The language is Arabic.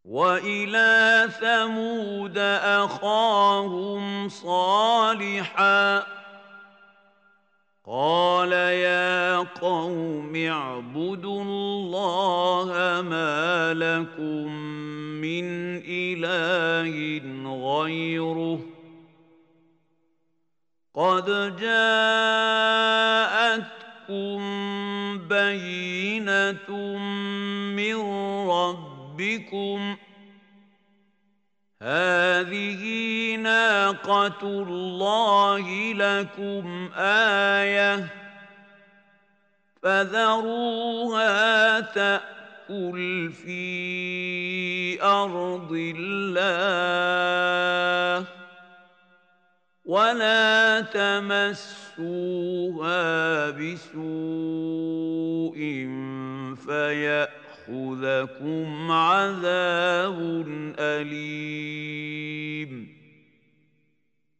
وإلى ثمود أخاهم صالحا قال يا قوم اعبدوا الله ما لكم من إله غيره قد جاءتكم بينة من ربكم هذه ناقة الله لكم آية فذروها تأكل في أرض الله ولا تمسوها بسوء فيأخذكم عذاب أليم